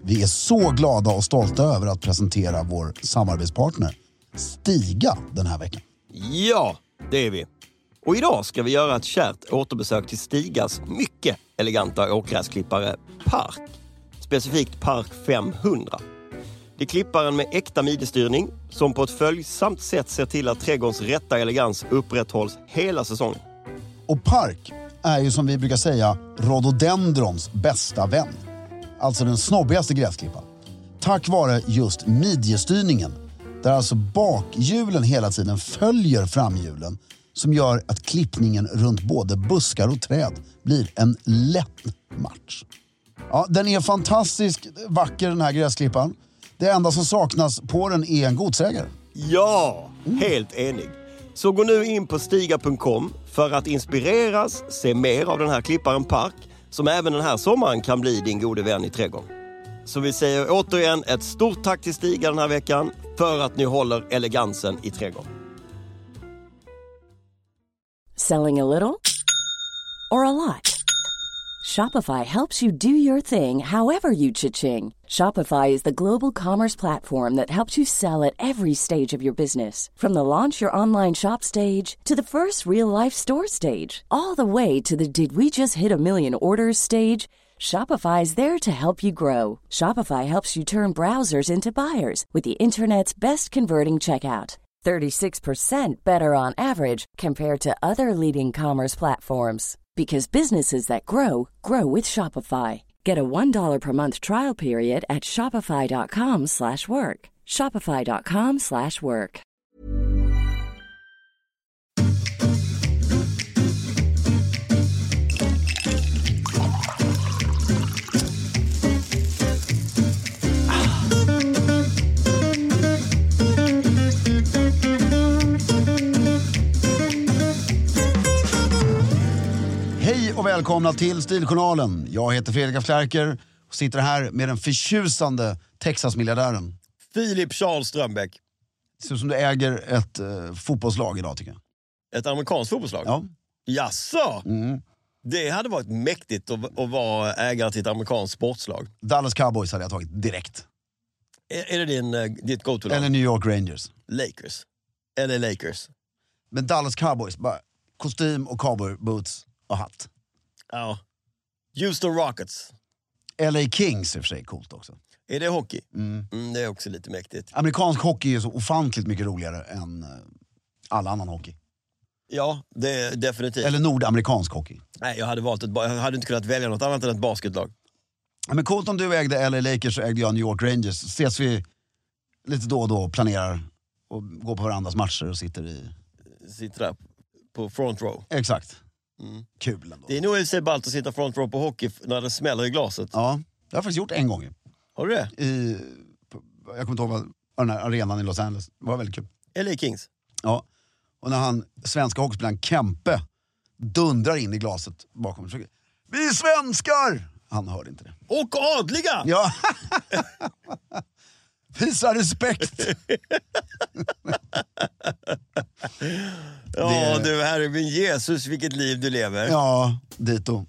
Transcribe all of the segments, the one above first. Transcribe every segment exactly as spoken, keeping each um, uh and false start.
Vi är så glada och stolta över att presentera vår samarbetspartner Stiga den här veckan. Ja, det är vi. Och idag ska vi göra ett kärt återbesök till Stigas mycket eleganta åkgräsklippare Park. Specifikt Park femhundra. Det är klipparen med äkta midjestyrning som på ett följsamt sätt ser till att trädgårdens rätta elegans upprätthålls hela säsongen. Och Park är ju som vi brukar säga rhododendrons bästa vän. Alltså den snobbigaste gräsklippan. Tack vare just midjestyrningen, där alltså bakhjulen hela tiden följer framhjulen, som gör att klippningen runt både buskar och träd blir en lätt match. Ja, den är fantastiskt vacker den här gräsklippan. Det enda som saknas på den är en godsägare. Ja, helt enig. Så gå nu in på stiga punkt com för att inspireras, se mer av den här klipparen Park, som även den här sommaren kan bli din gode vän i trädgården. Så vi säger återigen ett stort tack till Stiga den här veckan för att ni håller elegansen i trädgården. Selling a little or a lot? Shopify helps you do your thing however you cha-ching. Shopify is the global commerce platform that helps you sell at every stage of your business. From the launch your online shop stage to the first real-life store stage, all the way to the did we just hit a million orders stage. Shopify is there to help you grow. Shopify helps you turn browsers into buyers with the internet's best converting checkout. thirty-six percent better on average compared to other leading commerce platforms. Because businesses that grow, grow with Shopify. Get a one dollar per month trial period at shopify.com slash work. Shopify.com slash work. Hej och välkomna till Stiljournalen. Jag heter Fredrik af Klerker och sitter här med den förtjusande Texas-miljardären. Filip Charles Strömbäck. Det ser ut som du äger ett eh, fotbollslag idag, tycker jag. Ett amerikanskt fotbollslag? Ja. Jaså? Mm. Det hade varit mäktigt att, att vara ägare till ett amerikanskt sportslag. Dallas Cowboys hade jag tagit direkt. Är, är det din, ditt go-to-lag? Eller New York Rangers. Lakers. Eller Lakers. Men Dallas Cowboys, bara kostym och cowboy boots och hatt. Ja. Houston Rockets. L A Kings är för sig coolt också. Är det hockey? Mm. Mm, det är också lite mäktigt. Amerikansk hockey är så ofantligt mycket roligare än uh, all annan hockey. Ja, det är definitivt. Eller nordamerikansk hockey. Nej, jag hade valt ett, jag hade inte kunnat välja något annat än ett basketlag. Men coolt om du ägde L A Lakers så ägde jag New York Rangers. Ses vi lite då och då och planerar och går på varandras matcher och sitter i... Sitter där på front row. Exakt. Mm. Kul ändå. Det är nog i sig ballt att sitta front row på hockey när det smäller i glaset. Ja, det har jag faktiskt gjort en gång. Har du det? I, jag kommer inte ihåg vad, den här arenan i Los Angeles. Det var väldigt kul. L A Kings. Ja, och när han, svenska hockeyspelaren Kempe dundrar in i glaset bakom och försöker, vi är svenskar! Han hörde inte det. Och adliga! Ja. Visa respekt. Ja, det... du herre min Jesus, vilket liv du lever. Ja, dito.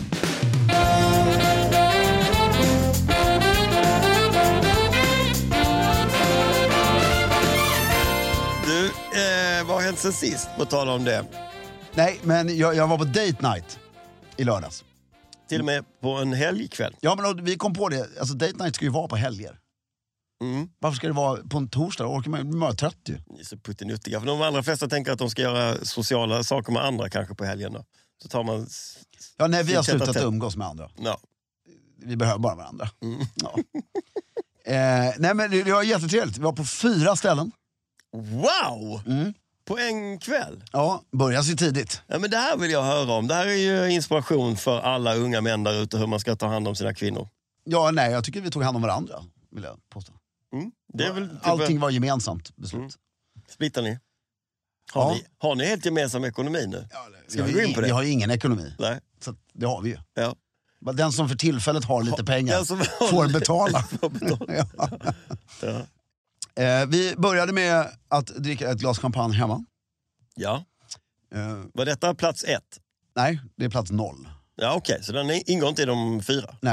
Du, eh, vad har hänt sen sist på tal om det? Nej, men jag, jag var på date night i lördags. Till och med på en helgkväll. Ja, men vi kom på det. Alltså date night ska ju vara på helger. Mm. Varför ska det vara på en torsdag? Då orkar man bli mer trött ju. Ni är så puttinuttiga. För de allra flesta tänker att de ska göra sociala saker med andra kanske på helgen då. Så tar man... Ja, nej, vi har Tätt, slutat tätt. umgås med andra. Ja. Vi behöver bara varandra. Mm. Ja. eh, nej, men det, det var jättetrevligt. Vi var på fyra ställen. Wow! Mm. På en kväll? Ja, börjar sig tidigt. Ja, men det här vill jag höra om. Det här är ju inspiration för alla unga män där ute hur man ska ta hand om sina kvinnor. Ja, nej, jag tycker vi tog hand om varandra, vill jag påstå. Mm. Det är väl typ allting var gemensamt beslut. Mm. Splittar ni? Har, Ja. ni? har ni helt gemensam ekonomi nu? Ja, Ska vi, vi gå in på det? Vi har ju ingen ekonomi. Nej. Så det har vi ju. Ja. Den som för tillfället har lite pengar Den som har får lite- betala. får betala. Ja. Ja. Eh, vi började med att dricka ett glas champagne hemma. Ja. Eh, Var detta plats ett? nej, det är plats noll. Ja, okej. Okay. Så den ingår inte i de fyra? Nej.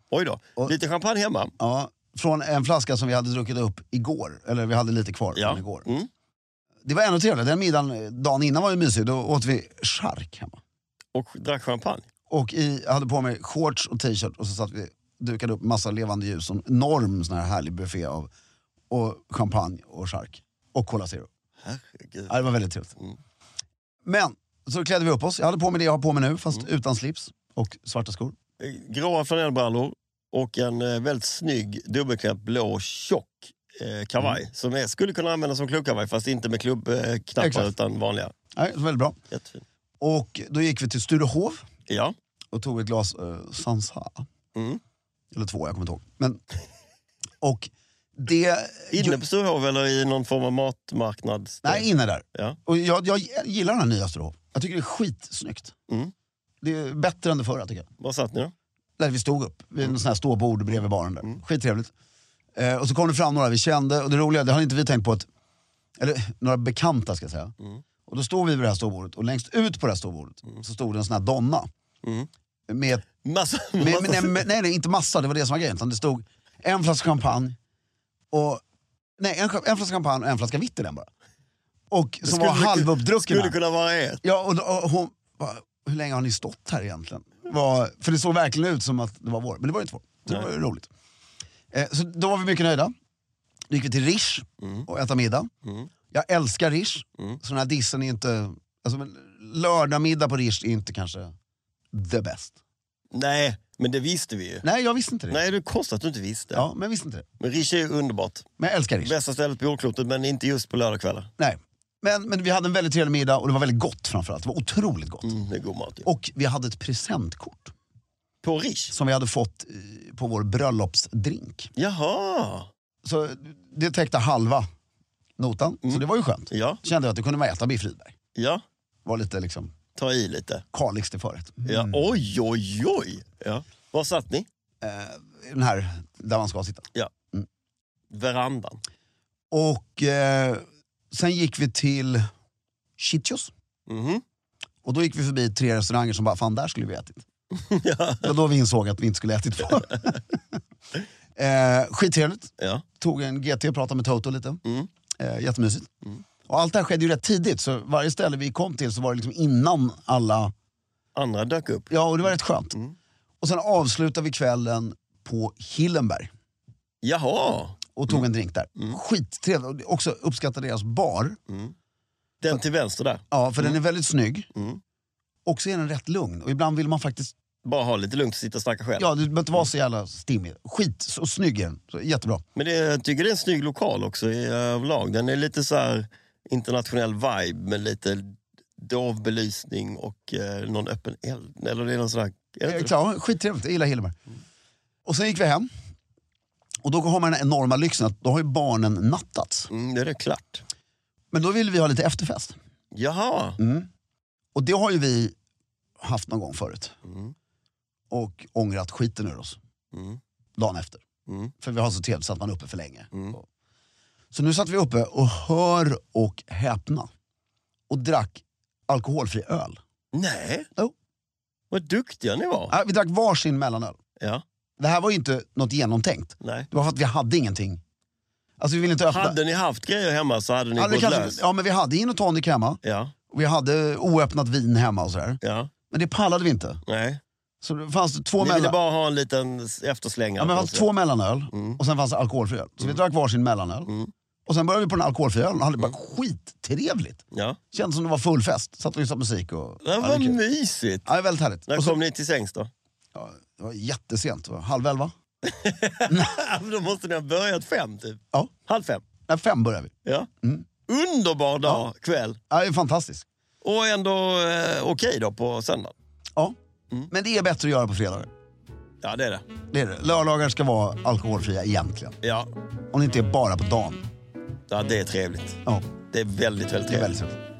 Oj då. Och, lite champagne hemma. Ja, från en flaska som vi hade druckit upp igår. Eller vi hade lite kvar ja. från igår. Mm. Det var ännu trevligare. Den middagen dagen innan var ju mysig. Då åt vi chark hemma. Och drack champagne. Och i, jag hade på mig shorts och t-shirt. Och så satt vi dukade upp massa levande ljus. En enorm sån här härlig buffé av och champagne och chark. Och Cola Zero. Herregud. Ja, det var väldigt trevligt. Mm. Men så klädde vi upp oss. Jag hade på mig det jag har på mig nu. Fast mm. utan slips och svarta skor. Gråa flanellbrallor. Och en eh, väldigt snygg dubbelknäppt blå tjock eh, kavaj. Mm. Som är, skulle kunna användas som klubbkavaj. Fast inte med klubbknappar eh, utan vanliga. Nej, väldigt bra. Jättefin. Och då gick vi till Sturehof. Ja. Och tog ett glas uh, Sansa. Mm. Eller två, jag kommer inte ihåg. Men, och det... Inne på Sturehof eller i någon form av matmarknad? Nej, inne där. Ja. Och jag, jag gillar den här nya Sturehof. Jag tycker det är skitsnyggt. Mm. Det är bättre än det förra, tycker jag. Var satt ni då? Där vi stod upp. Vid en sån här ståbord bredvid baren där. Mm. Skittrevligt. Eh, och så kom det fram några vi kände. Och det roliga, det hade inte vi tänkt på att... Eller några bekanta, ska jag säga. Mm. Och då stod vi vid det här ståbordet. Och längst ut på det här ståbordet mm. så stod det en sån här donna. Mm. Med... Massa, med, massa. Med, nej, nej, nej, inte massa. Det var det som var grejen. Det stod en flaska champagne. Och... Nej, en, en flaska champagne och en flaska vitt i den bara. Och som var halvuppdruckna. Skulle kunna vara ett. Ja, och, och hon... Hur länge har ni stått här egentligen? Var, för det såg verkligen ut som att det var vår. Men det var inte vår. Så det var ju roligt. Eh, så då var vi mycket nöjda. Då gick vi till Rish mm. och äta middag. Mm. Jag älskar Rish. Mm. Så den här dissen är inte... Alltså, men lördagmiddag på Rish är inte kanske the best. Nej, men det visste vi ju. Nej, jag visste inte det. Nej, det är konstigt att du inte visste. Ja, men jag visste inte det. Men Rish är underbart. Men jag älskar Rish. Bästa stället på jordklotet, men inte just på lördagskvällar. Nej. Men, men vi hade en väldigt trevlig middag och det var väldigt gott framförallt. Det var otroligt gott. Mm, det är god mat. Ja. Och vi hade ett presentkort. På Rish? Som vi hade fått på vår bröllopsdrink. Jaha. Så det täckte halva notan. Mm. Så det var ju skönt. Ja. Kände jag att det kunde man äta med i Friberg. Ja. Var lite liksom... Ta i lite. Kalix till förrätt. Mm. Ja. Oj, oj, oj. Ja. Var satt ni? Eh, den här, där man ska sitta. Ja. Mm. Verandan. Och... Eh, sen gick vi till Chichos. Mm-hmm. Och då gick vi förbi tre restauranger som bara, fan där skulle vi ätit. Ja. Och då vi insåg att vi inte skulle ätit för. eh, skittrevligt. Ja. Tog en G T och pratade med Toto lite. Mm. Eh, jättemysigt. Mm. Och allt det här skedde ju rätt tidigt. Så varje ställe vi kom till så var det liksom innan alla... Andra dök upp. Ja, och det var rätt skönt. Mm. Och sen avslutade vi kvällen på Hillenberg. Jaha. Och tog mm. en drink där. Mm. Skittrevligt. Och också uppskattade deras bar. Mm. Den till vänster där. Ja, för mm. den är väldigt snygg. Mm. Och så är den rätt lugn. Och ibland vill man faktiskt... Bara ha lite lugnt och sitta och snacka själv. Ja, det behöver inte vara så jävla stimmig. Skit, så snygg är den. Så, jättebra. Men det, jag tycker det är en snygg lokal också i överlag. Den är lite så här internationell vibe med lite dov belysning och eh, någon öppen eld. Eller det är någon sån här... Ja, klar, skittrevligt. Jag gillar Hillenberg. Mm. Och sen gick vi hem. Och då har man den enorma lyxen att då har ju barnen nattats. Mm, det är det klart. Men då vill vi ha lite efterfest. Jaha. Mm. Och det har ju vi haft någon gång förut. Mm. Och ångrat skiten ur oss. Mm. Dagen efter. Mm. För vi har så trevligt så att man är uppe för länge. Mm. Så nu satt vi uppe och hör och häpna. Och drack alkoholfri öl. Nej. Jo. Vad duktiga ni var. Ja, vi drack varsin mellanöl. Ja. Det här var ju inte något genomtänkt. Nej. Det var för att vi hade ingenting. Alltså vi ville inte öppna. Hade ni haft grejer hemma så hade ni ja, gått kanske, lös. Ja, men vi hade gin och tonic hemma. Ja. Och vi hade oöppnat vin hemma och sådär. Ja. Men det pallade vi inte. Nej. Så det fanns det två ni mellan... ville bara ha en liten efterslängare. Ja, men det fanns två mellanöl. Mm. Och sen fanns det alkoholfri öl. Så mm. vi drack varsin mellanöl. Mm. Och sen började vi på den alkoholfria ölen och hade bara skittrevligt. Ja. Kändes som det var full fest. Satt och lyssnade musik. Och, det var ja, mysigt. Ja, väldigt härligt. När och så, kom ni till sängs då? Ja, det var jättesent. Det var halv elva. Då måste ni ha börjat fem typ. Ja. Halv fem. Nej, fem började vi. Ja. Mm. Underbar dag, ja. Kväll. Ja, det är fantastiskt. Och ändå eh, okej okay då på söndag. Ja, mm. Men det är bättre att göra på fredagar. Ja, det är det. Det är det. Lördagar ska vara alkoholfria egentligen. Ja. Om det inte är bara på dagen. Ja, det är trevligt. Ja. Det är väldigt, väldigt trevligt. Det är väldigt trevligt.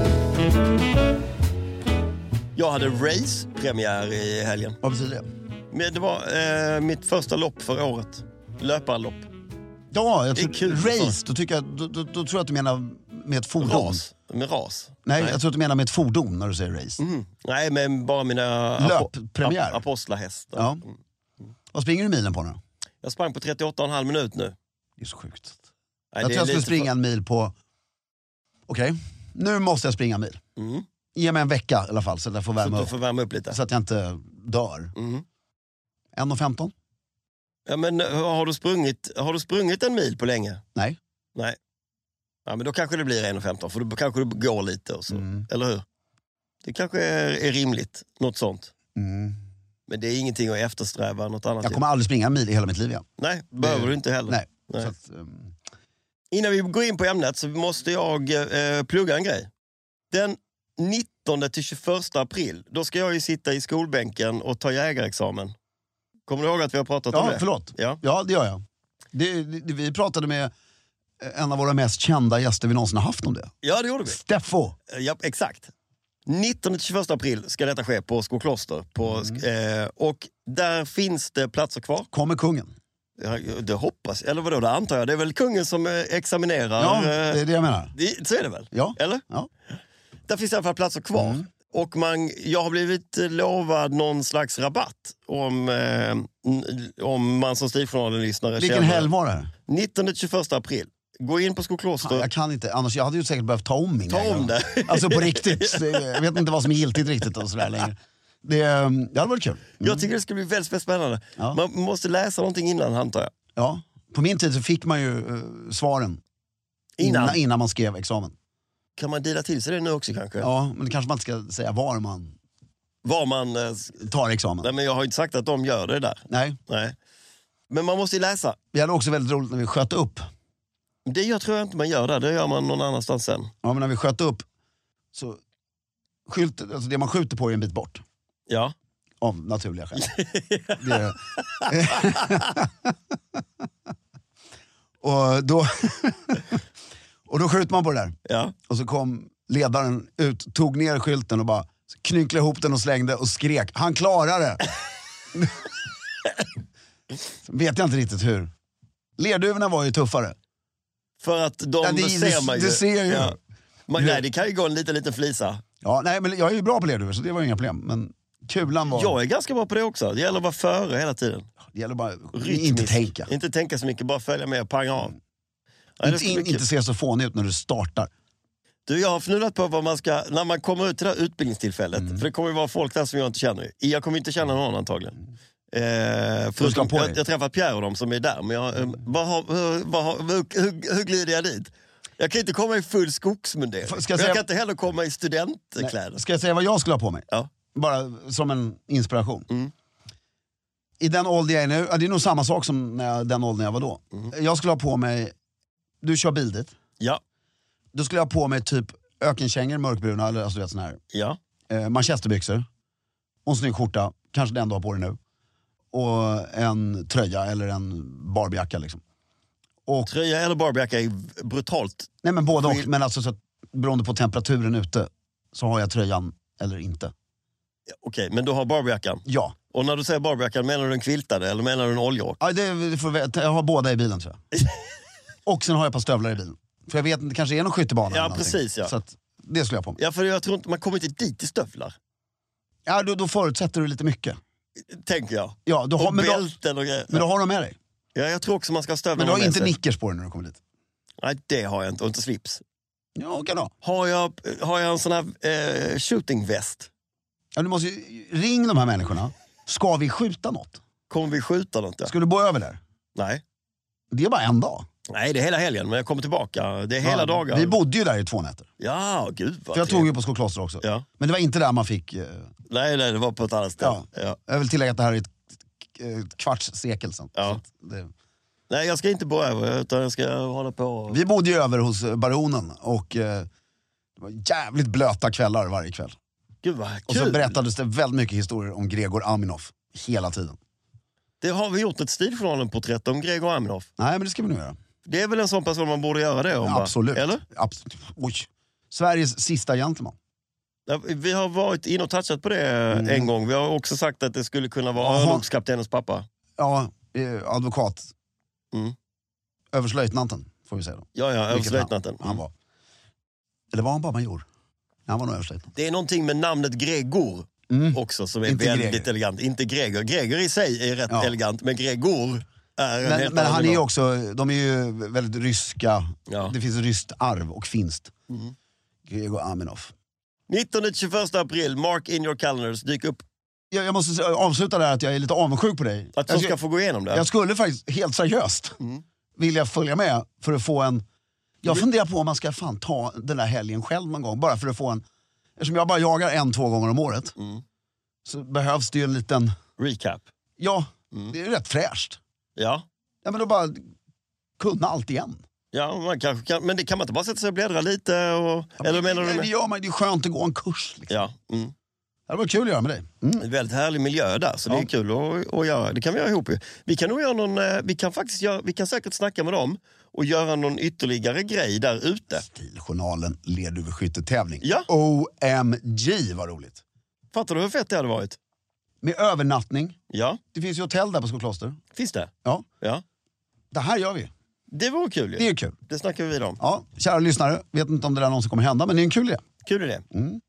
Jag hade race-premiär i helgen. Vad betyder det? Men det var eh, mitt första lopp för året. Löparlopp. Ja, jag Det är tror, kul, race, då, tycker jag, då, då, då tror jag att du menar med ett fordon. Ras. Med ras. Nej, Nej. jag tror att du menar med ett fordon när du säger race. Mm. Nej, men bara mina Löppremiär. ap- apostlahästar. Ja. Mm. Vad springer du milen på nu? Jag sprang på trettioåtta och en halv minut nu. Det är så sjukt. Nej, jag det tror är jag skulle lite springa för- en mil på... Okej, nu måste jag springa en mil. Mm. Ge mig en vecka i alla fall så att jag får Så värma du upp. får värma upp lite. Så att jag inte dör. Mm. en femton? Ja, men har du sprungit, har du sprungit en mil på länge? Nej. Nej. Ja, men då kanske det blir en femton, för då kanske du går lite och så. Mm. Eller hur? Det kanske är, är rimligt, något sånt. Mm. Men det är ingenting att eftersträva, något annat. Jag kommer aldrig springa en mil i hela mitt liv igen. Nej, behöver du inte heller. Nej. Nej. Så att, um... Innan vi går in på ämnet så måste jag eh, plugga en grej. Den nittonde till tjugoförsta april, då ska jag ju sitta i skolbänken och ta jägarexamen. Kommer du ihåg att vi har pratat om Ja, det? förlåt. Ja. Ja, det gör jag. Det, det, vi pratade med en av våra mest kända gäster vi någonsin har haft om det. Ja, det gjorde vi. Steffo. Ja, exakt. nittonde till tjugoförsta april ska detta ske på Skokloster. På, Mm. eh, och där finns det platser kvar. Kommer kungen? Ja, det hoppas eller vadå, det antar jag. Det är väl kungen som eh, examinerar. Ja, eh, det är det jag menar. det, så är det väl? Ja. Eller? Ja. Där finns i alla fall platser kvar. Mm. Och man, jag har blivit lovad någon slags rabatt om, eh, om man som Stiljournalen-lyssnare Vilken helg var det här? nittonde till tjugoförsta april. Gå in på Skokloster. Fan, jag kan inte, annars jag hade ju säkert behövt ta om min Ta jägare. om det. Alltså på riktigt. Det- Jag vet inte vad som är giltigt riktigt och sådär längre. Det, det hade varit kul. Mm. Jag tycker det ska bli väldigt spännande. Ja. Man måste läsa någonting innan, antar jag. Ja. På min tid så fick man ju uh, svaren Innan. innan, innan man skrev examen. Kan man dela till sig det nu också kanske? Ja, men det kanske man inte ska säga var man Var man... Eh, tar examen. nej, men jag har ju inte sagt att de gör det där. Nej. Nej. Men man måste ju läsa. Vi hade också väldigt roligt när vi sköt upp. Det jag tror jag inte man gör där. Det gör man någon annanstans sen. Ja, men när vi sköt upp så skylt, alltså det man skjuter på är en bit bort. Ja. Av naturliga skäl. det, och, då, och då skjuter man på det där. Ja. Och så kom ledaren ut, tog ner skylten och bara knynklade ihop den och slängde och skrek. Han klarar det! Så vet jag inte riktigt hur. Lerduvorna var ju tuffare. För att de Ja, det- ser det- man ju. det ser ju. Ja. Man, nej, det kan ju gå en liten, liten flisa. Ja, nej, men jag är ju bra på lerduvor så det var inga problem. Men kulan var... Jag är ganska bra på det också. Det gäller att vara före hela tiden. Det gäller bara Rytmiskt. inte tänka. Inte tänka så mycket, bara följa med och panga av. Nej, det Inte, ska in, bli kul. inte se så fånig ut när du startar. Du, jag har fnulat på vad man ska, när man kommer ut till det här utbildningstillfället, Mm. för det kommer ju vara folk där som jag inte känner. Jag kommer inte känna någon antagligen. Eh, ska förutom, på dig. jag, jag träffar Pierre och dem som är där, men jag, eh, vad har, hur, vad har, hur, hur, hur glider jag dit? Jag kan inte komma i full skogsmundering. Ska jag Jag, säga- jag kan inte heller komma i studentkläder. Ska jag säga vad jag skulle ha på mig? Ja. Bara som en inspiration. Mm. I den ålder jag är nu, ja, det är nog samma sak som när jag, den åldern jag var då. Mm. Jag skulle ha på mig, du kör bil dit. Ja, Då skulle jag ha på mig typ ökenkängor, mörkbruna, eller alltså du vet sån här. ja. Eh, manchesterbyxor. Och en snygg skjorta, kanske den du har på dig nu. Och en tröja eller en barbjacka liksom. Och, Tröja eller barbjacka är brutalt. nej men både och, Skill- men alltså så att, beroende på temperaturen ute så har jag tröjan eller inte. Okej, men du har barbjackan. Ja, Och när du säger barbjackan, menar du en quiltade eller menar du en oljrock? ja det, det får, vi- jag har båda i bilen tror jag. Och sen har jag ett par stövlar i bilen. För jag vet inte, det kanske är någon skyttebana Ja, eller någonting. precis, ja. Så att, det skulle jag ha på mig. Ja, för jag tror inte, man kommer inte dit i stövlar, Ja, då, då förutsätter du lite mycket. tänker jag. Ja, du har, Och men, då, bälten och grejer. men då har de med dig. Ja, jag tror också man ska ha stövlarna Men du har med inte sig. nickers på dig när du kommer dit. Nej, det har jag inte. Och inte slips. Ja, kan du ha. Har jag, har jag en sån här eh, shootingväst? Ja, du måste ju, ring de här människorna. Ska vi skjuta något? Kommer vi skjuta något? Ja? Ska du bo över där? Nej. Det är bara en dag. Nej, det är hela helgen, men jag kommer tillbaka. Det är hela Ja, dagar. Vi bodde ju där i två nätter. Ja, gud vad För jag tog ju på Skokloster också. Ja. Men det var inte där man fick... Eh, Nej, nej, det var på ett annat ställe. Ja. Ja. jag vill tillägga att det här är ett, ett kvarts sekel sedan. Ja. Så att det, Nej, jag ska inte bo över, utan jag ska hålla på. vi bodde ju över hos Baronen och eh, det var jävligt blöta kvällar varje kväll. Gud vad Och så kul. berättades det väldigt mycket historier om Gregor Aminoff hela tiden. Det har vi gjort ett Stiljournalen-porträtt om Gregor Aminoff. Nej, men det ska vi nu göra. Det är väl en sån person man borde göra det om? Ja, va? absolut. Eller? Absolut. Oj. Sveriges sista gentleman. Ja, vi har varit in och touchat på det mm. en gång. Vi har också sagt att det skulle kunna vara örlogskaptenens pappa. Ja, advokat. Mm. Överslöjtnanten, får vi säga då. Ja, ja, överslöjtnanten. Han, han var. Eller var han bara major? Han var nog överslöjtnant. Det är någonting med namnet Gregor mm. också som är inte väldigt Gregor. elegant. Inte Gregor. Gregor i sig är rätt ja. elegant, men Gregor är en Men, helt men han är ju också, de är ju väldigt ryska. Ja. Det finns ryskt arv och finskt. Mm. Gregor Aminov. nittonde till tjugoförsta april, mark in your calendars, dyk upp. Jag, jag måste avsluta där att jag är lite avundsjuk på dig. Att du ska få gå igenom det? Jag skulle faktiskt helt seriöst mm. vilja följa med för att få en... Jag mm. funderar på om man ska fan ta den där helgen själv någon gång. Bara för att få en... Eftersom jag bara jagar en, två gånger om året mm. så behövs det ju en liten... Recap. Ja, mm. det är rätt fräscht. Ja. Ja, men då bara kunna allt igen. Ja, man kanske kan, men det kan man inte bara sätta sig och bläddra lite? Och, ja, eller menar det, du med? Det gör man, det är skönt att gå en kurs. Liksom. Ja. Mm. Det var kul att göra med dig. Mm. En väldigt härlig miljö där, så ja. det är kul att, att göra. Det kan vi göra ihop. Vi kan nog göra någon, vi kan faktiskt göra, vi kan säkert snacka med dem och göra någon ytterligare grej där ute. Stiljournalen lerduveskyttetävling. Ja. O M G, vad roligt. Fattar du hur fett det hade varit? Med övernattning. Ja. Det finns ju hotell där på Skokloster. Finns det? Ja. Ja. Det här gör vi. Det var kul ju. Det är kul. Det snackar vi om. Ja, kära lyssnare. Vet inte om det där någonsin kommer hända, men det är en kul idé. Kul idé. Mm.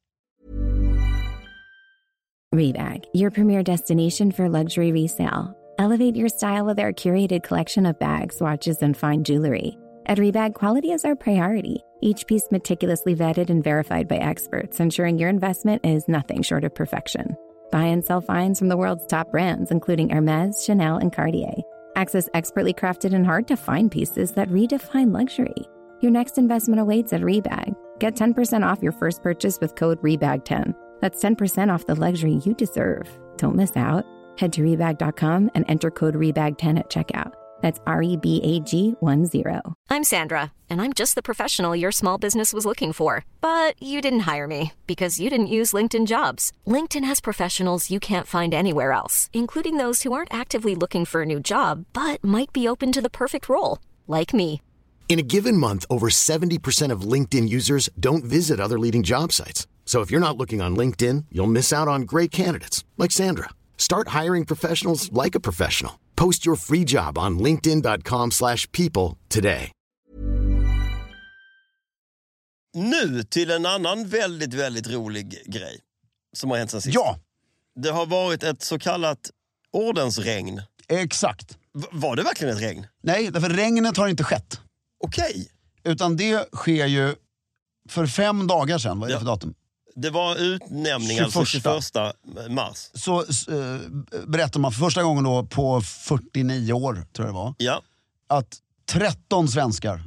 Rebag, your premier destination for luxury resale. Elevate your style with our curated collection of bags, watches, and fine jewelry. At Rebag, quality is our priority. Each piece meticulously vetted and verified by experts, ensuring your investment is nothing short of perfection. Buy and sell finds from the world's top brands, including Hermès, Chanel, and Cartier. Access expertly crafted and hard-to-find pieces that redefine luxury. Your next investment awaits at Rebag. Get ten percent off your first purchase with code rebag ten. That's ten percent off the luxury you deserve. Don't miss out. Head to rebag dot com and enter code rebag ten at checkout. That's R E B A G one zero. I'm Sandra, and I'm just the professional your small business was looking for. But you didn't hire me because you didn't use LinkedIn Jobs. LinkedIn has professionals you can't find anywhere else, including those who aren't actively looking for a new job, but might be open to the perfect role, like me. In a given month, over seventy percent of LinkedIn users don't visit other leading job sites. So if you're not looking on LinkedIn, you'll miss out on great candidates like Sandra. Start hiring professionals like a professional. Post your free job on linkedin dot com slash people today. Nu till en annan väldigt, väldigt rolig grej som har hänt sen sist. Ja. Det har varit ett så kallat ordensregn. Exakt. V- var det verkligen ett regn? Nej, därför regnet har inte skett. Okej. Utan det sker ju för fem dagar sedan. Vad är det ja. för datum? Det var utnämning alltså tjugoförsta mars. Så äh, berättar man för första gången då på fyrtionio år, tror jag det var. Ja. Att tretton svenskar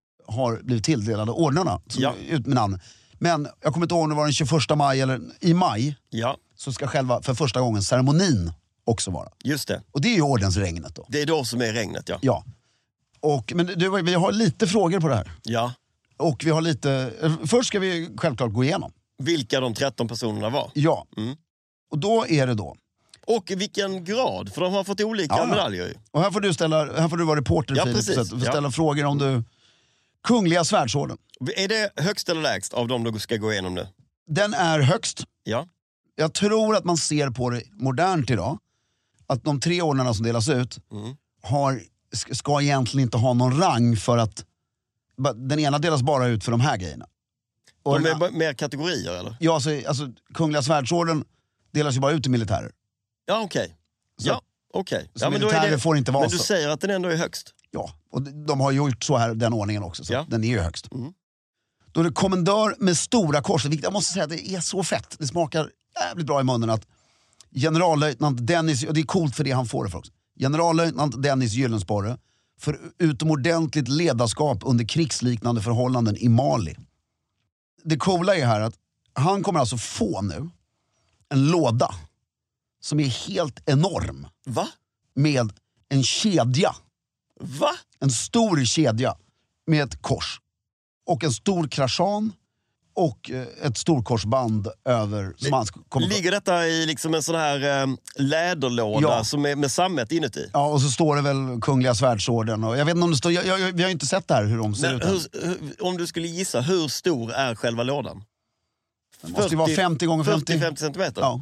har blivit tilldelade ordnarna. Ja. Ut med namn. Men jag kommer inte ihåg om det var den tjugoförsta maj eller i maj. Ja. Så ska själva för första gången ceremonin också vara. Just det. Och det är ju ordensregnet då. Det är då som är regnet, ja. Ja. Och, men du, vi har lite frågor på det här. Ja. Och vi har lite... Först ska vi självklart gå igenom. Vilka de tretton personerna var. Ja. Mm. Och då är det då... Och vilken grad, för de har fått olika ja, medaljer. Och här får du ställa, här får du vara reporter, ja, Filip, så att du får ställa ja. frågor om du... Kungliga svärdsorden. Är det högst eller lägst av dem du ska gå igenom nu? Den är högst. Ja. Jag tror att man ser på det modernt idag. Att de tre ordnarna som delas ut mm. har, ska egentligen inte ha någon rang för att... Den ena delas bara ut för de här grejerna. Och de är den, mer kategorier eller? Ja, alltså, alltså Kungliga svärdsorden delas ju bara ut till militärer. Ja, okej. Okay. Ja, okej. Okay. Ja, men militärer det, får inte vara men så. Men du säger att den ändå är högst? Ja, och de har gjort så här, den ordningen också. Så ja. den är ju högst. Mm. Då är det kommendör med stora kors. Jag måste säga att det är så fett. Det smakar jävligt bra i munnen att generallöjtnant Dennis, och det är coolt för det han får det för också. Generallöjtnant Dennis Gyllensporre för utomordentligt ledarskap under krigsliknande förhållanden i Mali. Det coola är här att han kommer alltså få nu en låda som är helt enorm. Va? Med en kedja. Va? En stor kedja med ett kors. Och en stor krashan och ett storkorsband över. Som han kommer Ligger detta i liksom en sån här eh, läderlåda ja. som är med sammet inuti? Ja, och så står det väl Kungliga svärdsorden. Och jag vet inte om det står, jag, jag, vi har inte sett det här hur de ser Men, ut. Hur, hur, om du skulle gissa, hur stor är själva lådan? Det måste ju vara femtio gånger femtio. fyrtio till femtio centimeter? Ja.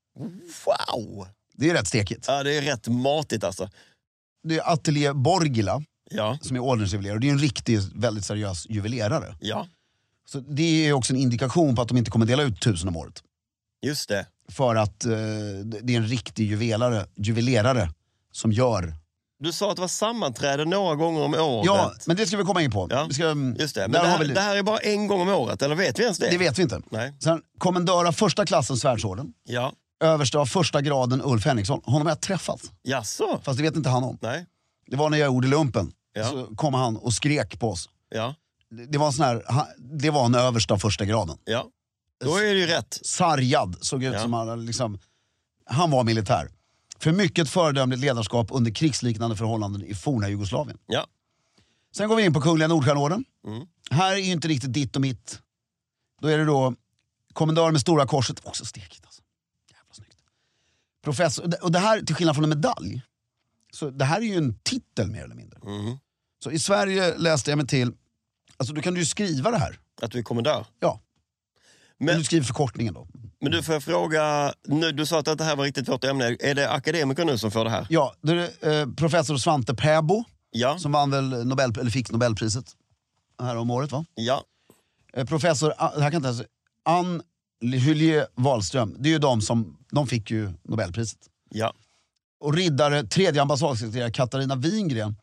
Wow! Det är rätt stekigt. Ja, det är rätt matigt alltså. Det är Atelier Borgila, ja. som är åldersjuvelerare. Det är en riktig, väldigt seriös juvelerare. Ja. Så det är också en indikation på att de inte kommer dela ut tusen om året. Just det. För att eh, det är en riktig juvelare, juvelerare som gör... Du sa att det var sammanträde några gånger om året. Ja, men det ska vi komma in på. Ja. Vi ska, just det. Men det här, vi... det här är bara en gång om året, eller vet vi ens det? Det vet vi inte. Nej. Sen kommendör av första klassens svärdsorden. Ja. Överste av första graden Ulf Henriksson. Honom har jag träffat. Jaså? Fast det vet inte han om. Nej. Det var när jag gjorde lumpen. Ja. Så kom han och skrek på oss. Ja. Det, det var en sån här, han, det var en överste av första graden. Ja. Då är det ju rätt. Sargad, såg ut ja. som han liksom... Han var militär. För mycket föredömligt ledarskap under krigsliknande förhållanden i forna Jugoslavien. Ja. Sen går vi in på Kungliga Nordstjärneorden. Mm. Här är ju inte riktigt ditt och mitt. Då är det då kommendör med Stora korset. Också stekigt alltså. Jävla snyggt. Professor, och det här till skillnad från en medalj. Så det här är ju en titel mer eller mindre. Mm. Så i Sverige läste jag mig till, alltså du kan ju skriva det här. Att du är kommendör? Ja. Men, men du skriver förkortningen då. Men du får jag fråga, nu, du sa att det här var riktigt vårt ämne. Är det akademiker nu som får det här? Ja, det är eh, professor Svante Pääbo. Ja. Som vann väl Nobel, eller fick Nobelpriset här om året va? Ja. Eh, professor, det här kan inte säga, Ann Hylje Wahlström. Det är ju de som, de fick ju Nobelpriset. Ja. Och riddare, tredje ambassadsekreterare Katarina Wingren.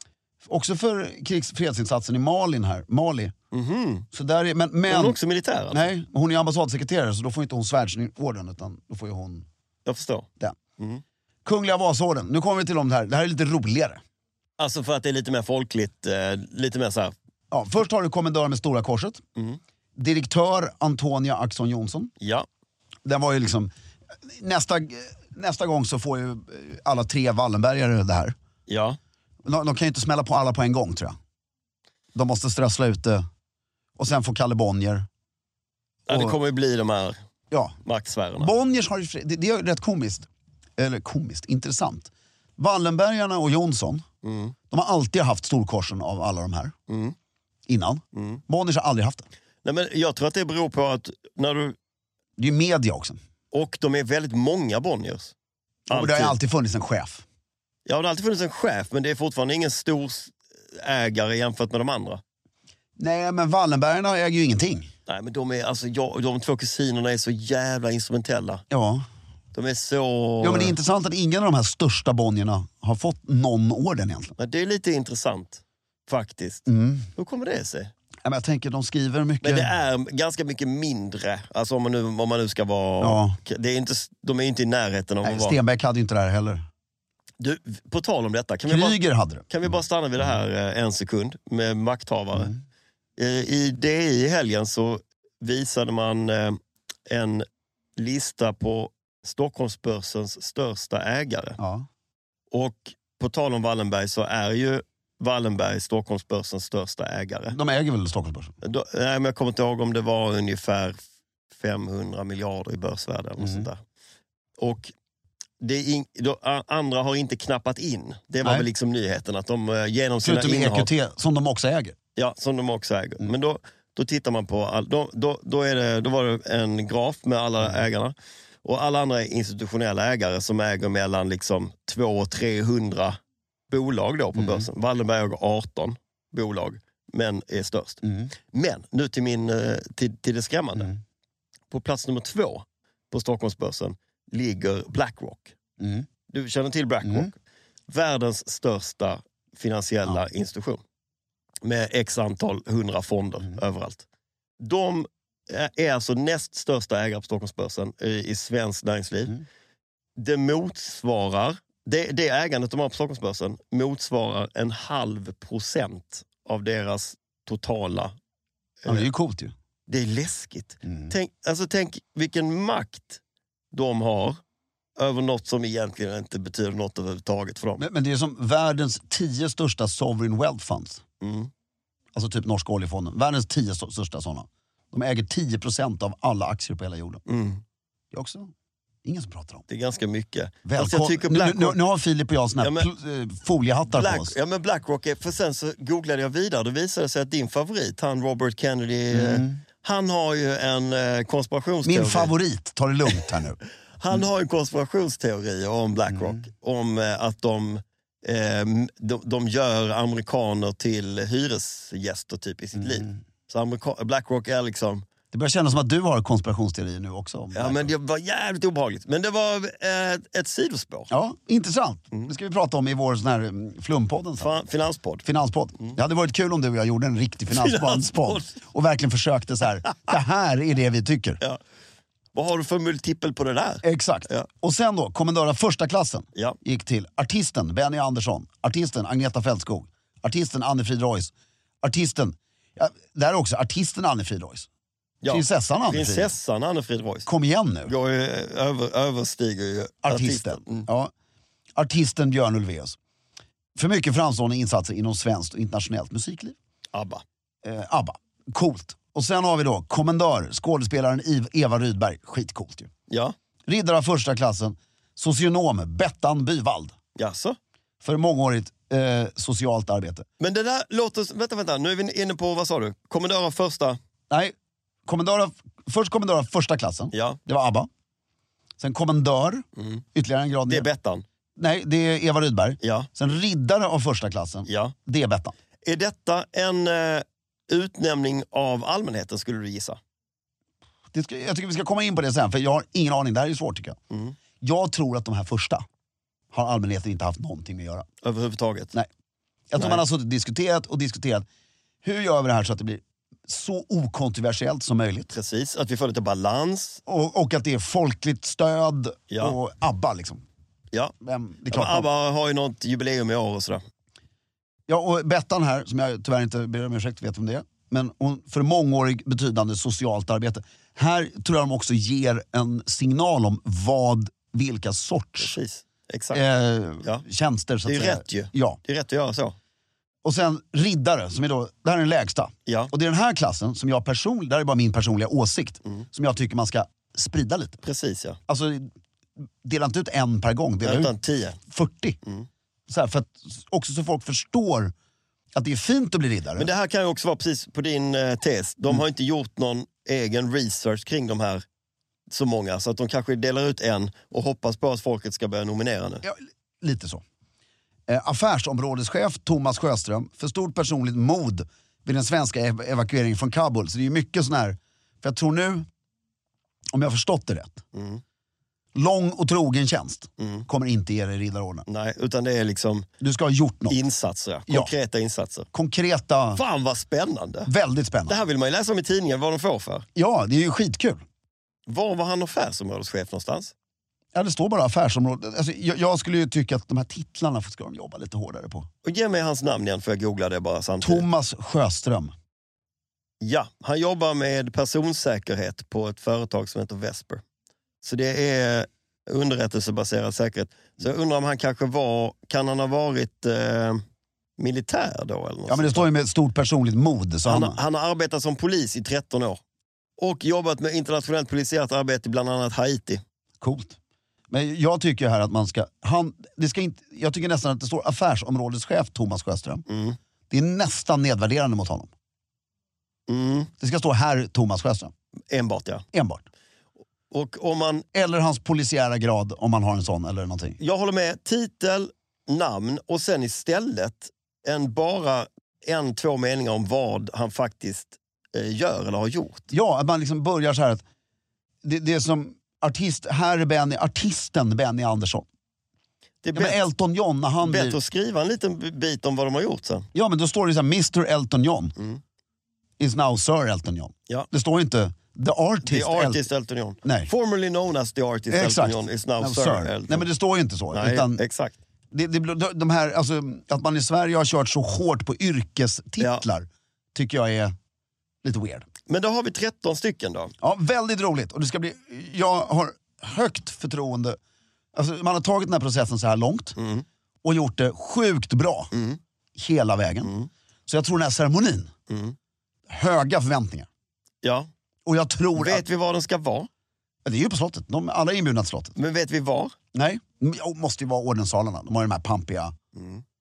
Också för krigs- fredsinsatsen i Malin här, Mali. Mhm. Så där är, men, men, är hon också militär alltså? Nej, hon är ambassadsekreterare så då får inte hon svärdsorden utan då får ju hon Jag förstår. den. Mm. Kungliga Vasorden, nu kommer vi till de här, det här är lite roligare. Alltså för att det är lite mer folkligt, eh, lite mer så här. Ja, först har du kommendör med Stora korset. Mm. Direktör Antonia Axon Jonsson. Ja. Den var ju liksom, nästa, nästa gång så får ju alla tre Wallenbergare det här. Ja. De, de kan ju inte smälla på alla på en gång tror jag. De måste strössla ut det. Och sen får Kalle Bonnier. Ja, det Och- kommer ju bli de här Ja, maktsfärerna. Bonniers har ju, det, det är rätt komiskt. Eller komiskt, intressant. Wallenbergarna och Jonsson, Mm. de har alltid haft storkorsen av alla de här. Mm. Innan. Mm. Bonniers har aldrig haft det. Nej, men jag tror att det beror på att när du, Det är ju media också. och de är väldigt många Bonniers. Och det har ju alltid funnits en chef. Ja, det har alltid funnits en chef, men det är fortfarande ingen stor ägare jämfört med de andra. Nej, men Wallenbergarna äger ju ingenting. Nej, men de är, alltså, jag, de två kusinerna är så jävla instrumentella. Ja. De är så... Ja, men det är intressant att ingen av de här största Bonnierna har fått någon orden egentligen. Men det är lite intressant, faktiskt. Mm. Hur kommer det sig? Ja, men jag tänker, de skriver mycket... Men det är ganska mycket mindre, alltså om man nu, om man nu ska vara... Ja. Det är inte, de är inte i närheten av Nej, att vara... Stenbeck hade ju inte det här heller. Du, på tal om detta, kan vi, bara, Kryger hade det. kan vi bara stanna vid det här eh, en sekund med makthavare? Mm. Eh, I D I i helgen så visade man eh, en lista på Stockholmsbörsens största ägare. Ja. Och på tal om Wallenberg så är ju Wallenberg Stockholmsbörsens största ägare. De äger väl Stockholmsbörsen? Då, nej, men jag kommer inte ihåg om det var ungefär femhundra miljarder i börsvärde eller något Mm. sånt där. Och det är in, då, a- andra har inte knappat in. Det var Nej. väl liksom nyheten att de eh, genom sina Förutom E innehav... Q T som de också äger. Ja, som de också äger. Mm. Men då, då tittar man på, all, då, då, då, är det, då var det en graf med alla ägarna. Och alla andra är institutionella ägare som äger mellan liksom tvåhundra och trehundra bolag då på Mm. börsen. Wallenberg äger arton bolag, men är störst. Mm. Men nu till, min, eh, till, till det skrämmande. Mm. På plats nummer två på Stockholmsbörsen ligger BlackRock. Mm. Du känner till BlackRock? Mm. Världens största finansiella institution. Med x antal hundra fonder Mm. överallt. De är alltså näst största ägare på Stockholmsbörsen i, i svensk näringsliv. Mm. Det motsvarar, det, det ägandet de har på Stockholmsbörsen motsvarar en halv procent av deras totala. Ja, det är ju coolt ju. Det är läskigt. Mm. Tänk, alltså tänk vilken makt de har över något som egentligen inte betyder något överhuvudtaget för dem. Men, men det är som världens tio största sovereign wealth funds. Mm. Alltså typ Norska oljefonden. Världens tio st- största sådana. De äger tio procent av alla aktier på hela jorden. Mm. Det är också ingen som pratar om. Det är ganska mycket. Välkom- Alltså jag tycker nu, BlackRock, nu, nu har Filip och jag såna här Ja, men- pl- eh, foliehattar Black, på oss. ja, men BlackRock är, för sen så googlade jag vidare, då visade det sig att din favorit, han Robert Kennedy, Mm. eh, Han har ju en eh, konspirationsteori. Min favorit, ta det lugnt här nu. Han har en konspirationsteori om BlackRock. Mm. Om eh, att de, eh, de, de gör amerikaner till hyresgäster typ i sitt mm. liv. Så Amerika- BlackRock är liksom... Det börjar kännas som att du har konspirationsteorier nu också. Om ja, men det var jävligt obehagligt. Men det var ett, ett sidospår. Ja, intressant. Mm. Det ska vi prata om i vår sån här flumpodden. Fa- finanspodd. Finanspodd. Mm. Det hade varit kul om du och jag gjorde en riktig finanspodd. Och verkligen försökte så här, det här är det vi tycker. Ja. Vad har du för multipel på det där? Exakt. Ja. Och sen då, kommendöra första klassen ja. gick till artisten Benny Andersson, artisten Agneta Fältskog, artisten Anne-Frid Royce, artisten, ja, där är också artisten Anne-Frid Royce. Ja. Prinsessan Anne-Frid. Prinsessan Anne-Frid Royce. Kom igen nu. Jag är, över, överstiger ju artisten. Artisten. Mm. Ja. Artisten Björn Ulvaeus. För mycket framstående insatser inom svenskt och internationellt musikliv. ABBA. Eh, ABBA. Coolt. Och sen har vi då kommendör, skådespelaren Eva Rydberg. Skitcoolt ju. Ja. Riddare av första klassen, socionom Bettan Byvald. Jaså? För mångårigt eh, socialt arbete. Men det där låter... Vänta, vänta. Nu är vi inne på, vad sa du? Kommendör av första... Nej, kommendör av, först kommendör av första klassen. Ja. Det var ABBA. Sen kommendör, mm. ytterligare en grad ner. Det är Bettan. Nej, det är Eva Rydberg. Ja. Sen riddare av första klassen. Ja. Det är Bettan. Är detta en uh, utnämning av allmänheten, skulle du gissa? Det ska, jag tycker vi ska komma in på det sen, för jag har ingen aning. Det här är svårt tycker jag. Mm. Jag tror att de här första har allmänheten inte haft någonting med att göra. Överhuvudtaget? Nej. Jag tror Nej. man har suttit och diskuterat och diskuterat. Hur gör vi det här så att det blir så okontroversiellt som möjligt? Precis, att vi får lite balans. Och, och att det är folkligt stöd ja. och ABBA liksom. Ja, Men det är klart ja, ABBA har ju något jubileum i år och sådär. Ja, och Bettan här, som jag tyvärr inte ber om ursäkt, vet om det är. Men hon, för mångårig betydande socialt arbete. Här tror jag de också ger en signal om vad, vilka sorts Precis. Exakt. Eh, ja. tjänster så att det är säga. rätt ju. Ja. Det är rätt att göra så. Och sen riddare, som är då, det här är den lägsta. Ja. Och det är den här klassen som jag personligen, det här är bara min personliga åsikt, mm. som jag tycker man ska sprida lite. Precis, ja. Alltså, dela inte ut en per gång, dela utan ut tio. fyrtio. Mm. Så här, för att också så folk förstår att det är fint att bli riddare. Men det här kan ju också vara precis på din eh, tes. De mm. har inte gjort någon egen research kring de här så många, så att de kanske delar ut en och hoppas på att folket ska börja nominera nu. Ja, lite så. Eh, affärsområdeschef Thomas Sjöström, för stort personligt mod vid den svenska ev- evakueringen från Kabul. Så det är ju mycket sån här, för jag tror nu, om jag har förstått det rätt, mm. lång och trogen tjänst mm. kommer inte ge dig riddarorden. Nej, utan det är liksom du ska ha gjort något. Insatser, konkreta ja. insatser. Konkreta. Fan vad spännande. Väldigt spännande. Det här vill man ju läsa om i tidningen, vad de får för. Ja, det är ju skitkul. Var var han affärsområdeschef någonstans? Ja, det står bara affärsområde. Alltså, jag, jag skulle ju tycka att de här titlarna ska de jobba lite hårdare på. Och ge mig hans namn igen för jag googlar det bara samtidigt. Thomas Sjöström. Ja, han jobbar med personsäkerhet på ett företag som heter Vesper. Så det är underrättelsebaserad säkerhet. Så jag undrar om han kanske var, kan han ha varit eh, militär då? Eller något ja, men det står ju med ett stort personligt mod. Så han, han, han har arbetat som polis i tretton år. Och jobbat med internationellt polisiärt arbete i bland annat Haiti. Coolt. Men jag tycker här att man ska, han, det ska inte, jag tycker nästan att det står affärsområdeschef Thomas Sjöström. Mm. Det är nästan nedvärderande mot honom. Mm. Det ska stå här Thomas Sjöström. Enbart, ja. Enbart. Och om man... Eller hans polisiära grad, om man har en sån eller någonting. Jag håller med. Titel, namn och sen istället en bara en, två meningar om vad han faktiskt eh, gör eller har gjort. Ja, att man liksom börjar så här att det, det är som artist, här är Benny, artisten Benny Andersson. Det är ja, men Elton John när han bättre blir... att skriva en liten bit om vad de har gjort sen. Ja, men då står det så här, mister Elton John mm. is now Sir Elton John. Ja. Det står inte The Artist, the artist El- Elton John. Nej. Formerly known as the artist exakt. Elton John is now, now Sir, Sir Elton. Nej, men det står ju inte så. Nej, utan exakt. Det, det, de här, alltså, att man i Sverige har kört så hårt på yrkestitlar ja. tycker jag är lite weird. Men då har vi tretton stycken då. Ja, väldigt roligt. Och det ska bli, jag har högt förtroende. Alltså, man har tagit den här processen så här långt mm. och gjort det sjukt bra mm. hela vägen. Mm. Så jag tror den här ceremonin, mm. höga förväntningar. Ja. Och jag tror vet att, vi var den ska vara? Det är ju på slottet. De, alla är inbjudna till slottet. Men vet vi var? Nej, det måste ju vara ordenssalarna. De har ju de här pampiga. Mm.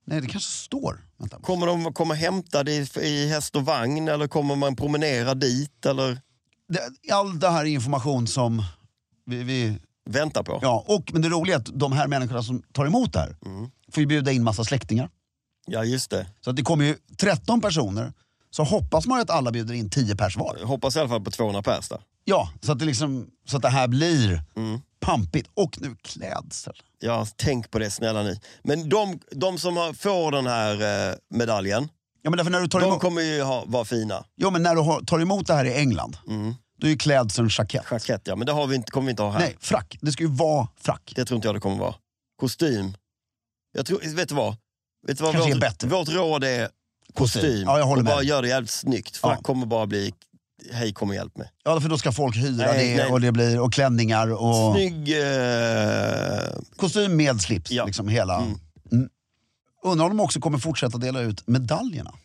Nej, det kanske står. Vänta. Kommer de komma hämta det i häst och vagn eller kommer man promenera dit? Eller? Det, all det här är information som vi... vi väntar på. Ja, och, men det roliga är att de här människorna som tar emot det här mm. får ju bjuda in massa släktingar. Ja, just det. Så att det kommer ju tretton personer, så hoppas man att alla bjuder in tio pers var. Jag hoppas i alla fall på tvåhundra pers där. Ja, så att det, liksom, så att det här blir mm. pampigt. Och nu klädsel. Ja, tänk på det snälla ni. Men de, de som har, får den här eh, medaljen, ja, men därför när du tar de emot, kommer ju ha, vara fina. ja, men när du har, tar emot det här i England, Mm. då är ju klädseln jackett. Jackett, ja. Men det har vi inte, kommer vi inte ha här. Nej, frack. Det ska ju vara frack. Det tror inte jag det kommer vara. Kostym. Jag tror, vet du vad? Vet du vad Kanske vårt, är bättre. vårt råd är kostym. Ja, jag håller och med. bara gör det jävligt snyggt. Frack Ja. kommer bara bli, hej kom och hjälp mig. Ja, för då ska folk hyra Nej, det nej. och det blir och klänningar och Snygg... Eh, kostym med slips. Ja. Liksom hela. Mm. Mm. Undrar om de också kommer fortsätta dela ut medaljerna.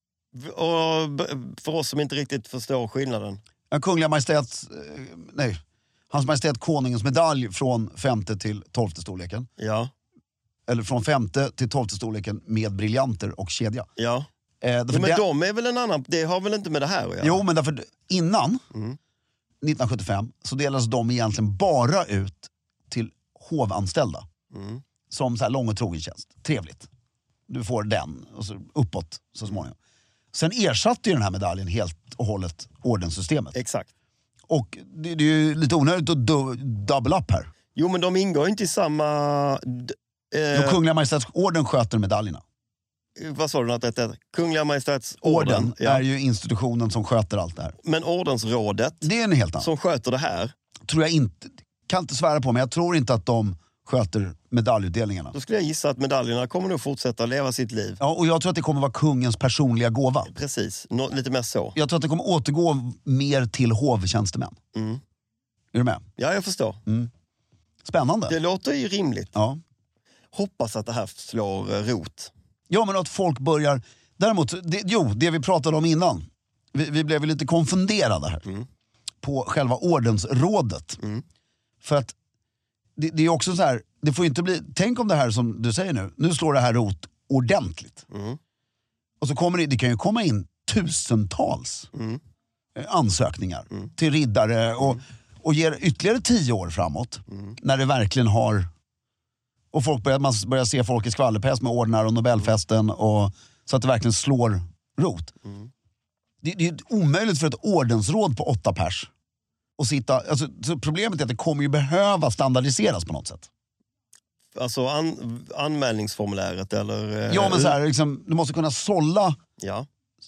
och b- för oss som inte riktigt förstår skillnaden. En kungliga majestät, eh, nej, hans majestät konungens medalj från femte till tolfte storleken. Ja, Eller från femte till tolfte storleken med briljanter och kedja. ja. Eh, ja därför men det- de är väl en annan... Det har väl inte med det här att göra? Jo, men därför innan Mm. nittonhundrasjuttiofem så delades de egentligen bara ut till hovanställda. Mm. Som så här lång och trogen tjänst. Trevligt. Du får den och så uppåt så småningom. Sen ersatte ju den här medaljen helt och hållet ordenssystemet. Exakt. Och det, det är ju lite onödigt att du, double up här. Jo, men de ingår inte i samma... d- Jo, Eh, Kungliga Majestätsorden sköter medaljerna. vad sa du något detta? Kungliga Majestätsorden. Orden Ja. är ju institutionen som sköter allt det här. Men ordensrådet Det är en helt annan. som sköter det här, Tror jag inte, kan inte svära på, men jag tror inte att de sköter medaljutdelningarna. då skulle jag gissa att medaljerna kommer nog fortsätta leva sitt liv. Ja, och jag tror att det kommer vara kungens personliga gåva. Precis, Nå- lite mer så. Jag tror att det kommer återgå mer till hovtjänstemän. Mm. Är du med? Ja, jag förstår. Spännande. Det låter ju rimligt. Ja. Hoppas att det här slår eh, rot. Ja, men att folk börjar... Däremot, det, jo, det vi pratade om innan. Vi, vi blev ju lite konfunderade här. Mm. På själva ordensrådet. Mm. För att det, det är också så här, det får ju inte bli... Tänk om det här som du säger nu, nu slår det här rot ordentligt. Mm. Och så kommer det, det kan ju komma in tusentals Mm. eh, ansökningar till riddare och, och ger ytterligare tio år framåt. Mm. När det verkligen har... Och folk börjar, man börjar se folk i skvallerpest med ordnar och Nobelfesten och, så att det verkligen slår rot. Mm. Det, det är omöjligt för ett ordensråd på åtta pers att sitta... Alltså, så problemet är att det kommer ju behöva standardiseras på något sätt. Alltså an, anmälningsformuläret eller... eh, Ja, men så här, liksom, du måste kunna sålla. Ja.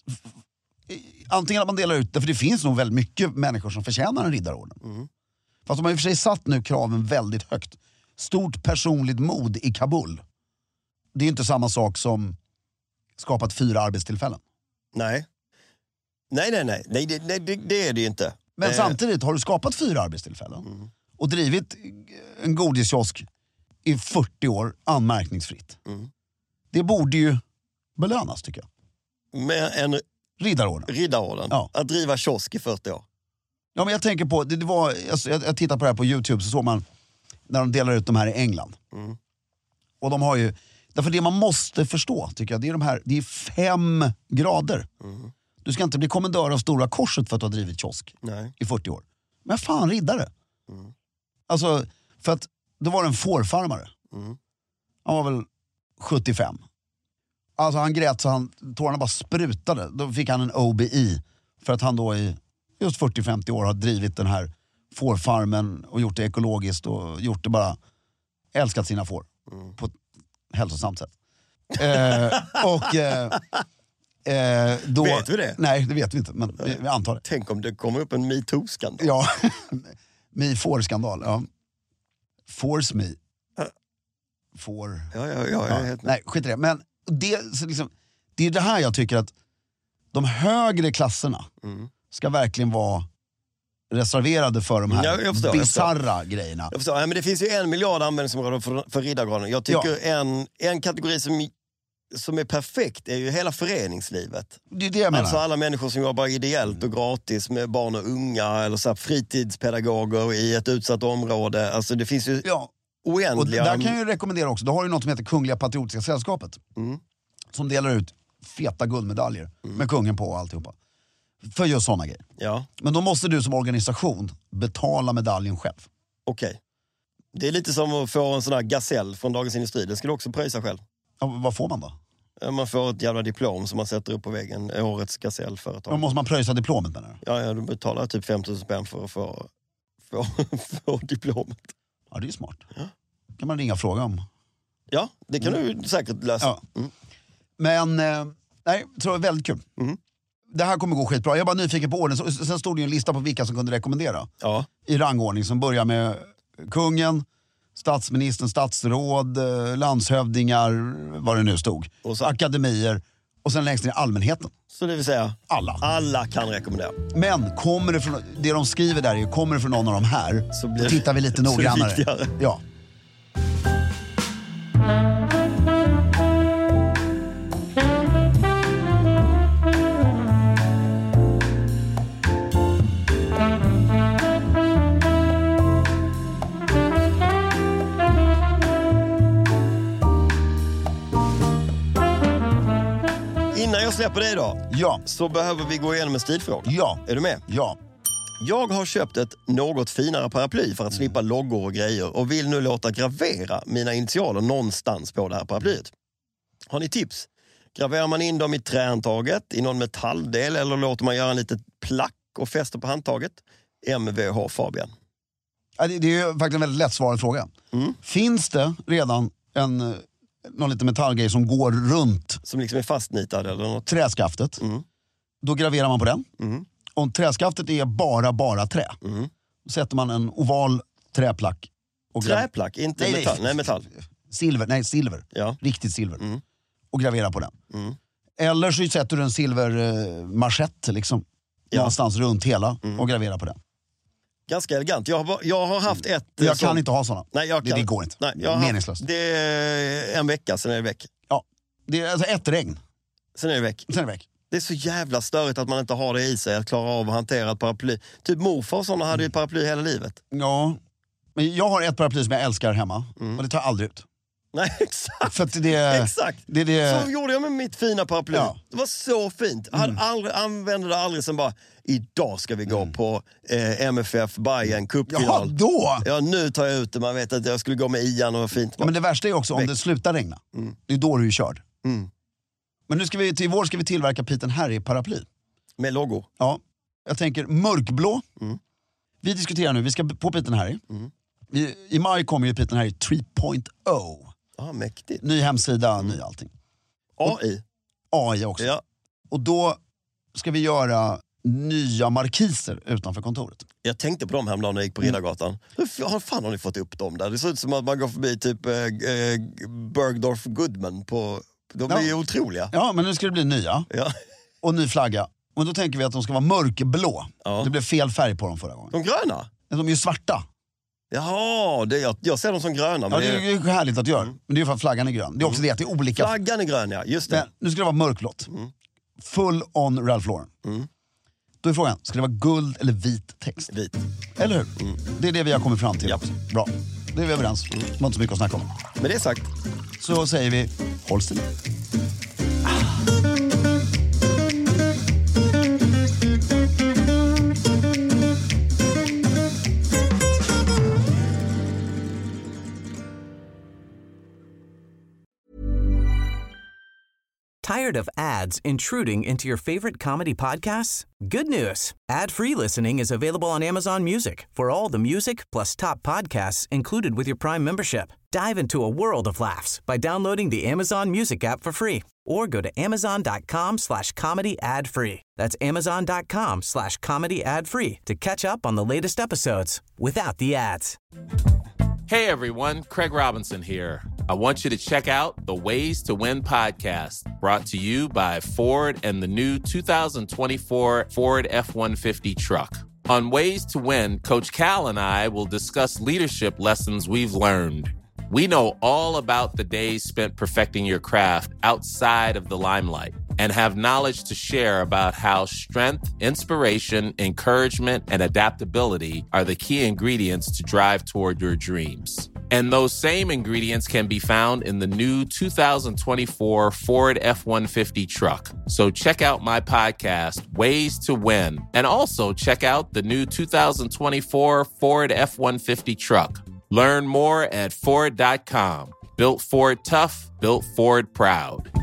Antingen att man delar ut det, för det finns nog väldigt mycket människor som förtjänar en riddarorden. Mm. Fast de har i och för sig satt nu kraven väldigt högt. Stort personligt mod i Kabul. Det är inte samma sak som skapat fyra arbetstillfällen. Nej. Nej, nej, nej. nej det, nej det, det är det ju inte. Men Eh, samtidigt har du skapat fyra arbetstillfällen och drivit en godiskiosk i fyrtio år anmärkningsfritt. Mm. Det borde ju belönas, tycker jag. Med en Riddarorden. riddarorden. Ja. Att driva kiosk i fyrtio år. Ja, men jag tänker på, det, det var, alltså, jag, jag tittade på det här på YouTube, så såg man när de delar ut de här i England. Mm. Och de har ju, därför det man måste förstå, tycker jag, det är de här, det är fem grader. Mm. Du ska inte bli kommendör av Stora Korset för att du har drivit kiosk Nej. i fyrtio år. Men fan, riddare. Mm. Alltså, för att då var det en fårfarmare. Mm. Han var väl sjuttiofem. Alltså han grät så han, tårarna bara sprutade. Då fick han en O B I för att han då i just fyrtio till femtio år har drivit den här fårfarmen och gjort det ekologiskt och gjort det bara, älskat sina får Mm. på ett hälsosamt sätt. eh, och eh, eh, då, Vet vi det? Nej, det vet vi inte, men vi, vi antar det. Tänk om det kommer upp en MeToo-skandal. Ja, me får-skandal. Ja. Force me. Får... Ja, ja, ja, jag är Ja, helt med. nej, skit i det. Men det, så liksom, det är det här jag tycker att de högre klasserna Mm. ska verkligen vara reserverade för de här Ja, jag förstår, jag bizarra grejerna. Jag förstår. Ja, men det finns ju en miljard användningsområden för, för riddargraden. Jag tycker en, en kategori som, som är perfekt är ju hela föreningslivet. Det är det jag menar. Alltså alla människor som jobbar ideellt och gratis med barn och unga eller så här fritidspedagoger i ett utsatt område. Alltså det finns ju Ja, oändliga... Och där kan jag ju rekommendera också, då har du något som heter Kungliga Patriotiska Sällskapet. Mm. Som delar ut feta guldmedaljer mm. med kungen på och alltihopa. För just sådana grejer. Ja. Men då måste du som organisation betala medaljen själv. Okej. Okay. Det är lite som att få en sån här gasell från Dagens Industri. Det ska du också pröjsa själv. Ja, vad får man då? Man får ett jävla diplom som man sätter upp på väggen. Årets gasellföretag. Men måste man pröjsa diplomet med det? Ja, ja, du betalar typ fem tusen spänn för att få, få, få diplomet. Ja, det är smart. Ja. Kan man ringa och fråga om. Ja, det kan mm. du säkert lösa. Ja. Mm. Men, eh, nej, jag tror det är väldigt kul. Mm. Det här kommer gå skitbra. Jag är bara nyfiken på ordning. Sen stod det ju en lista på vilka som kunde rekommendera. Ja. I rangordning som börjar med kungen, statsministern, statsråd, landshövdingar, vad det nu stod. Och så, akademier och sen längst ner allmänheten. Så det vill säga? Alla. Alla kan rekommendera. Men kommer det från, det de skriver där är, kommer det från någon av de här, så blir, tittar vi lite noggrannare. Ja. Innan jag släpper dig då, ja. så behöver vi gå igenom en stilfråga. Ja. Är du med? Ja. Jag har köpt ett något finare paraply för att slippa loggor och grejer och vill nu låta gravera mina initialer någonstans på det här paraplyet. Har ni tips? Graverar man in dem i trähandtaget, i någon metalldel, eller låter man göra en litet plack och fäster på handtaget? M V H Fabian. Ja, det, det är ju faktiskt en väldigt lättsvarad fråga. Mm. Finns det redan en... någon liten metallgrej som går runt som liksom är fastnitad eller något, träskaftet, mm. då graverar man på den. Mm. Om träskaftet är bara bara trä, mm. då sätter man en oval träplack och träplack, inte nej, metall. Nej, metall. Silver, nej silver. Ja. Riktigt silver. Mm. Och graverar på den. Mm. Eller så sätter du en silvermarschett liksom ja. någonstans runt hela mm. och graverar på den. Ganska elegant. Jag har, jag har haft ett... Jag som... kan inte ha sådana. Nej, jag kan... det, det går inte. Nej, jag har meningslöst. Haft... Det är en vecka, sen är det väck. Ja, det är alltså ett regn. Sen är det väck. Sen är det väck. Det är så jävla störigt att man inte har det i sig att klara av att hantera ett paraply. Typ morfar och sådana hade ju ett paraply hela livet. Ja, men jag har ett paraply som jag älskar hemma. Mm. Och det tar jag aldrig ut. Nej, exakt. För det, exakt. Det, det... Så gjorde jag med mitt fina paraply. Ja. Det var så fint. Jag hade aldrig, använde det aldrig som bara, idag ska vi gå mm. på eh, M F F Bayern cupfinal. Jaha, då? Ja, nu tar jag ut det. Man vet att jag skulle gå med Ian och vad fint. Ja, men det värsta är också om det slutar regna. Mm. Det är då du är körd. Mm. Men nu ska vi, till vår ska vi tillverka Pete and Harry paraply. Med logo? Ja. Jag tänker mörkblå. Mm. Vi diskuterar nu, vi ska på Pete and Harry. Mm. I, I maj kommer ju Pete and Harry tre punkt noll. Ah, mäktigt. Ny hemsida, mm. ny allting. A I? A I också. Ja. Och då ska vi göra nya markiser utanför kontoret. Jag tänkte på dem häromdagen när jag gick på Riddargatan. Hur mm. fan har ni fått upp dem där? Det ser ut som att man går förbi typ eh, Bergdorf Goodman på... De är ja. ju otroliga. Ja, men nu ska det bli nya. Ja. Och ny flagga. Och då tänker vi att de ska vara mörkblå. Ja. Det blev fel färg på dem förra gången. De gröna? De är ju svarta. Jaha, det, jag, jag ser dem som gröna. Men ja, det är ju härligt att göra. Mm. Men det är ju för att flaggan är grön. Det är också mm. det att det är olika. Flaggan är grön, ja. Just det. Men nu ska det vara mörkblått. Mm. Full on Ralph Lauren. Mm. Då är frågan, ska det vara guld eller vit text? Vit. Eller hur? Mm. Det är det vi har kommit fram till. Ja. Bra. Det är vi överens. Mm. Det var inte så mycket att snacka om. Med det sagt så säger vi, håll still. Tired of ads intruding into your favorite comedy podcasts? Good news. Ad-free listening is available on Amazon Music for all the music plus top podcasts included with your Prime membership. Dive into a world of laughs by downloading the Amazon Music app for free or go to amazon.com slash comedy ad free. That's amazon.com slash comedy ad free to catch up on the latest episodes without the ads. Hey everyone, Craig Robinson here. I want you to check out the Ways to Win podcast, brought to you by Ford and the new two thousand twenty-four Ford F one fifty truck. On Ways to Win, Coach Cal and I will discuss leadership lessons we've learned. We know all about the days spent perfecting your craft outside of the limelight and have knowledge to share about how strength, inspiration, encouragement, and adaptability are the key ingredients to drive toward your dreams. And those same ingredients can be found in the new two thousand twenty-four Ford F one fifty truck. So check out my podcast, Ways to Win, and also check out the new two thousand twenty-four Ford F one fifty truck. Learn more at Ford dot com. Built Ford tough, built Ford proud.